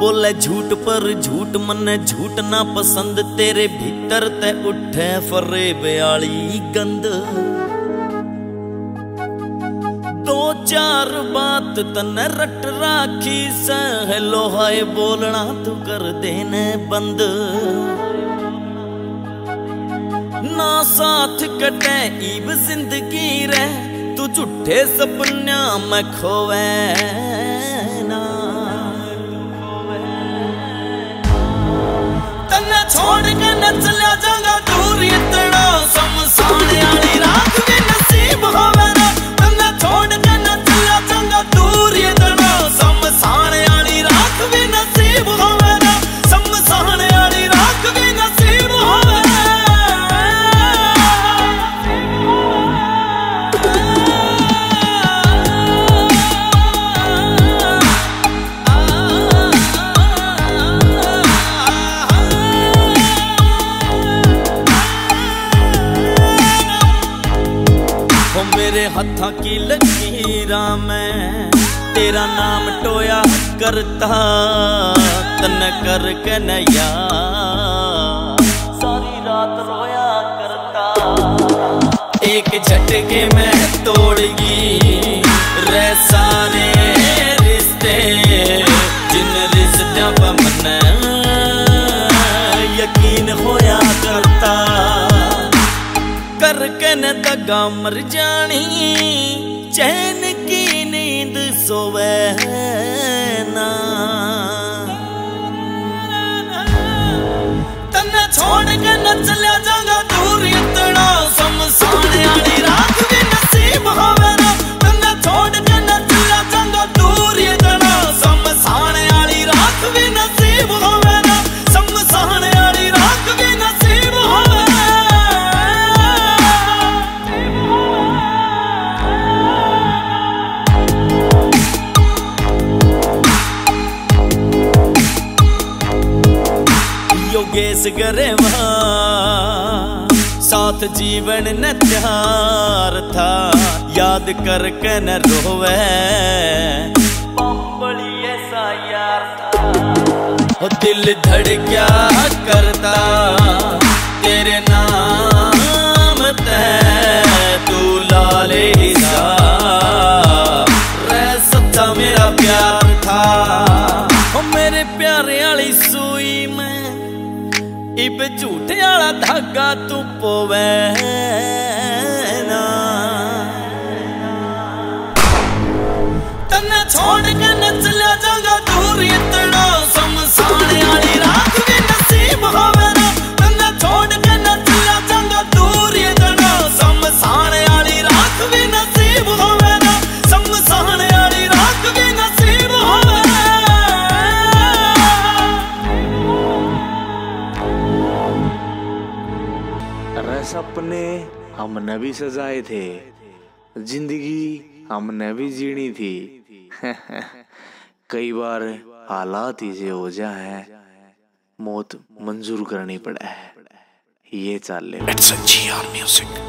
बोले झूठ पर झूठ मन्ने झूठ ना पसंद, तेरे भीतर ते उठे फरेब आली गंद। दो चार बात तने रट राखी से, हेलो हाय बोलना तू कर देने बंद। ना साथ कटे इब जिंदगी रे, तू झूठे सपन्या में खोवे ना। तन्ने छोड़ के न चलिया जागा दूर इतना, शमशान आली रात भी नसीब होवे ना। तन्ने छोड़ के न चलिया जागा दूर इतना, शमशान आली रात भी नसीब होवे ना। शमशान आली रात भी नसीब होवे। मेरे हथा की लकीरां में तेरा नाम टोया करता, तन कर के नया सारी रात रोया करता। एक झटके में तोड़गी रे सारे रिश्ते, जिन रिश्तों पर मने यकीन होया करता। करके न दगा मर जानी, चैन की नींद सोवे ना। तन्ने छोड़ के न चलिया जागा दूर इतना, शमशान आली रात भी नसीब होवे ना। तन्ने छोड़ के न चलिया जागा दूर इतना, शमशान आली रात भी नसीब होवे ना। शमशान आली रात भी नसीब होवे। योगेश गरेवा साथ जीवन न त्यार था, याद करके न रोवे बड़ी ऐसा यार था। हो दिल धड़क्या करता तेरे नाम ते, तू लाले सा रे सच्चा मेरा प्यार था। हो मेरे प्यारे आली सुई में इब झूठे आला धागा तू पोवे ना। तन्ने छोड़ के न चलिया जागा दूर इतना, शमशान आली रात भी नसीब होवे ना। तन्ने छोड़ के न चलिया जागा दूर इतना, शमशान आली रात भी नसीब होवे ना। शमशान आली रात भी नसीब होवे। सपने हमने भी सजाए थे, जिंदगी हमने भी जीनी थी। कई बार हालात ऐसे हो जाए, मौत मंजूर करनी पड़े। ये चाल ले। It's a GR Music.